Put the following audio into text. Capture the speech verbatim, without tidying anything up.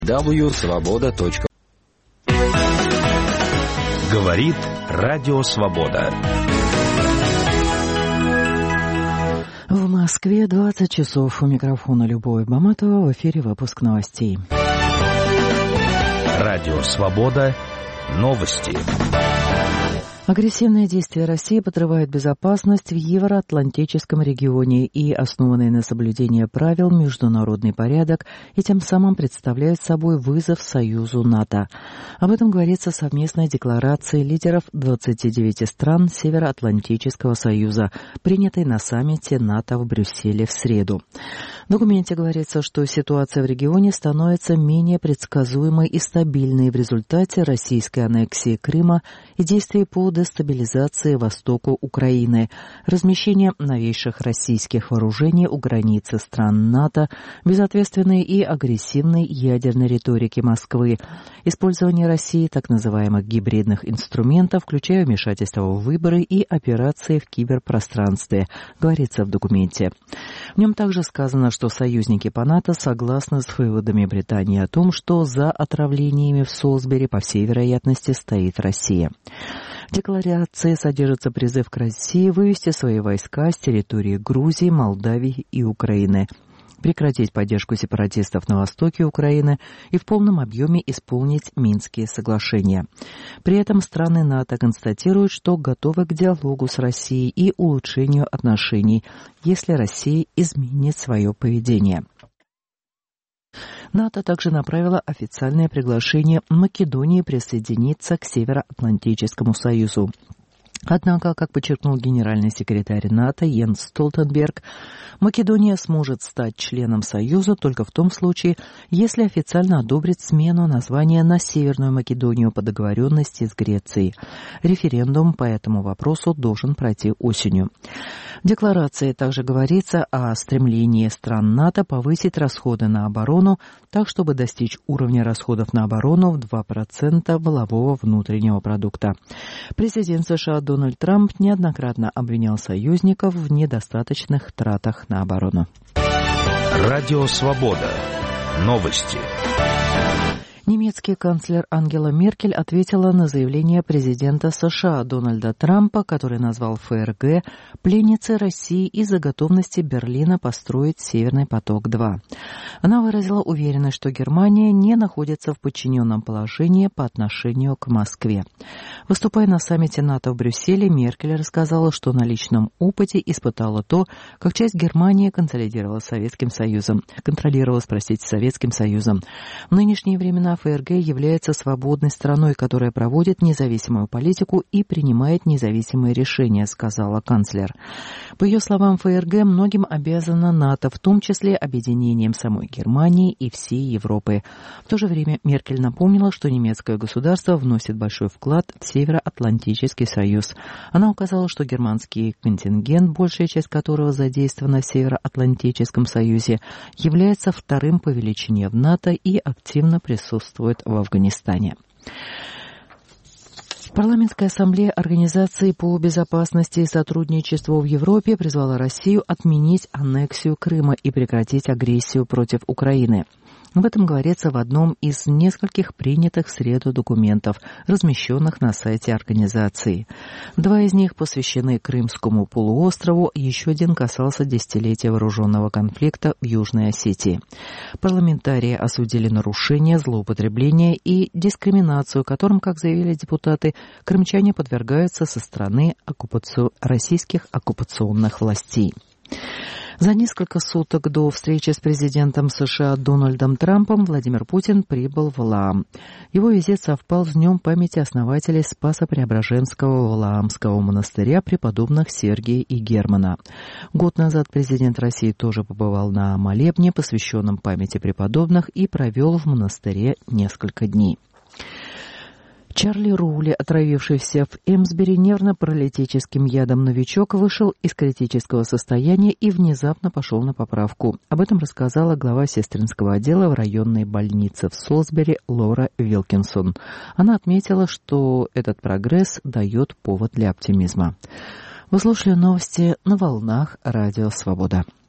дабл ю свобода точка ру. Говорит Радио Свобода. В Москве двадцать часов. У микрофона Любовь Баматова. В эфире выпуск новостей. Радио Свобода. Новости. Агрессивные действия России подрывают безопасность в евроатлантическом регионе и основанный на соблюдении правил международный порядок, и тем самым представляют собой вызов Союзу НАТО. Об этом говорится в совместной декларации лидеров двадцати девяти стран Североатлантического союза, принятой на саммите НАТО в Брюсселе в среду. В документе говорится, что ситуация в регионе становится менее предсказуемой и стабильной в результате российской аннексии Крыма и действий по дестабилизации востока Украины, размещение новейших российских вооружений у границы стран НАТО, безответственной и агрессивной ядерной риторики Москвы, использование России так называемых гибридных инструментов, включая вмешательство в выборы и операции в киберпространстве, говорится в документе. В нем также сказано, что союзники по НАТО согласны с выводами Британии о том, что за отравлениями в Солсбери, по всей вероятности, стоит Россия. В декларации содержится призыв к России вывести свои войска с территории Грузии, Молдавии и Украины, прекратить поддержку сепаратистов на востоке Украины и в полном объеме исполнить Минские соглашения. При этом страны НАТО констатируют, что готовы к диалогу с Россией и улучшению отношений, если Россия изменит свое поведение. НАТО также направило официальное приглашение Македонии присоединиться к Североатлантическому союзу. Однако, как подчеркнул генеральный секретарь НАТО Йенс Столтенберг, Македония сможет стать членом Союза только в том случае, если официально одобрит смену названия на Северную Македонию по договоренности с Грецией. Референдум по этому вопросу должен пройти осенью. В декларации также говорится о стремлении стран НАТО повысить расходы на оборону так, чтобы достичь уровня расходов на оборону в два процента валового внутреннего продукта. Президент США Дональд Трамп неоднократно обвинял союзников в недостаточных тратах на оборону. Радио Свобода. Новости. Немецкий канцлер Ангела Меркель ответила на заявление президента США Дональда Трампа, который назвал ФРГ пленницей России из-за готовности Берлина построить «Северный поток-два». Она выразила уверенность, что Германия не находится в подчиненном положении по отношению к Москве. Выступая на саммите НАТО в Брюсселе, Меркель рассказала, что на личном опыте испытала то, как часть Германии консолидировала с Советским Союзом, контролировала, простите, Советским Союзом. В нынешние времена ФРГ является свободной страной, которая проводит независимую политику и принимает независимые решения, сказала канцлер. По ее словам, ФРГ многим обязана НАТО, в том числе объединением самой Германии и всей Европы. В то же время Меркель напомнила, что немецкое государство вносит большой вклад в Североатлантический союз. Она указала, что германский контингент, большая часть которого задействована в Североатлантическом союзе, является вторым по величине в НАТО и активно присутствует в Афганистане. Парламентская ассамблея Организации по безопасности и сотрудничеству в Европе призвала Россию отменить аннексию Крыма и прекратить агрессию против Украины. Об этом говорится в одном из нескольких принятых в среду документов, размещенных на сайте организации. Два из них посвящены Крымскому полуострову, еще один касался десятилетия вооруженного конфликта в Южной Осетии. Парламентарии осудили нарушения, злоупотребления и дискриминацию, которым, как заявили депутаты, крымчане подвергаются со стороны оккупацию... российских оккупационных властей. За несколько суток до встречи с президентом США Дональдом Трампом Владимир Путин прибыл в Валаам. Его визит совпал с днем памяти основателей Спасо-Преображенского Валаамского монастыря преподобных Сергия и Германа. Год назад президент России тоже побывал на молебне, посвященном памяти преподобных, и провел в монастыре несколько дней. Чарли Роули, отравившийся в Эмсбери нервно-паралитическим ядом новичок, вышел из критического состояния и внезапно пошел на поправку. Об этом рассказала глава сестринского отдела в районной больнице в Солсбери Лора Вилкинсон. Она отметила, что этот прогресс дает повод для оптимизма. Вы слушали новости на волнах Радио Свобода.